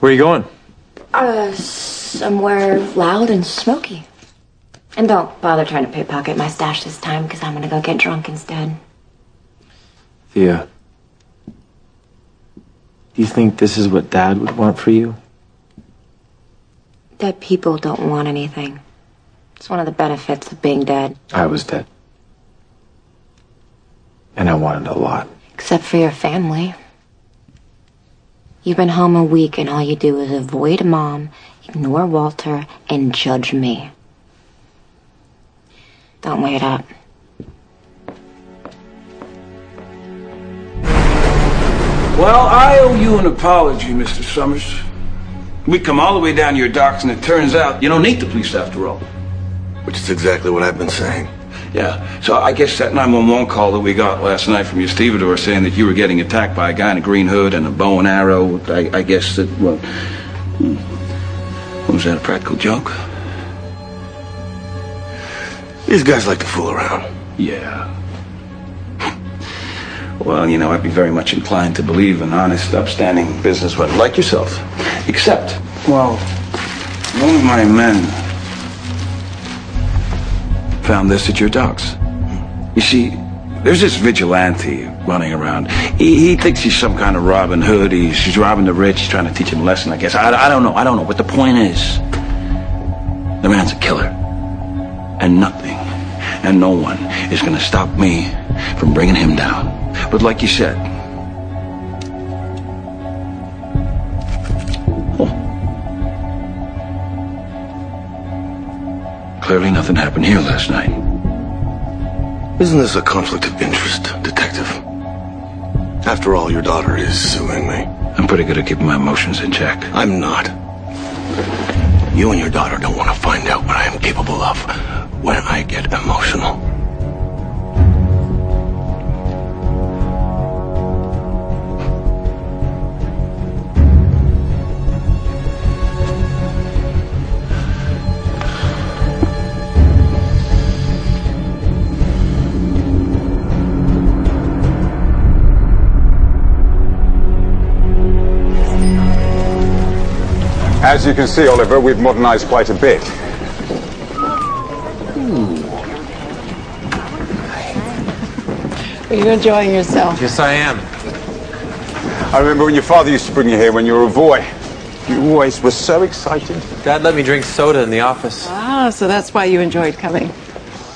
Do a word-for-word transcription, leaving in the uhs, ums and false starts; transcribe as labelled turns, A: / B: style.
A: Where are you going?
B: Uh, somewhere loud and smoky. And don't bother trying to pickpocket my stash this time, because I'm gonna go get drunk instead.
A: Thea, do you think this is what Dad would want for you?
B: Dead people don't want anything. It's one of the benefits of being dead.
A: I was dead. And I wanted a lot.
B: Except for your family. You've been home a week and all you do is avoid Mom, ignore Walter, and judge me. Don't wait up.
C: Well, I owe you an apology, Mister Summers. We come all the way down your docks, and it turns out you don't need the police after all.
D: Which is exactly what I've been saying.
C: Yeah, so I guess that nine one one call that we got last night from your stevedore saying that you were getting attacked by a guy in a green hood and a bow and arrow, I, I guess that, well, hmm, was that a practical joke?
D: These guys like to fool around.
C: Yeah. Well, you know, I'd be very much inclined to believe an honest, upstanding businessman like yourself. Except, well, one of my men found this at your docks. You see, there's this vigilante running around. He, he thinks he's some kind of Robin Hood. He's, he's robbing the rich. He's trying to teach them a lesson, I guess. I, I don't know. I don't know. But the point is, the man's a killer. And nothing and no one is going to stop me from bringing him down. But like you said, oh, clearly nothing happened here last night.
D: Isn't this a conflict of interest, Detective? After all, your daughter is suing me.
C: I'm pretty good at keeping my emotions in check.
D: I'm not. You and your daughter don't want to find out what I am capable of when I get emotional.
E: As you can see, Oliver, we've modernized quite a bit.
F: Are you enjoying yourself?
A: Yes, I am.
E: I remember when your father used to bring you here when you were a boy. You always were so excited.
A: Dad let me drink soda in the office.
F: Ah, so that's why you enjoyed coming.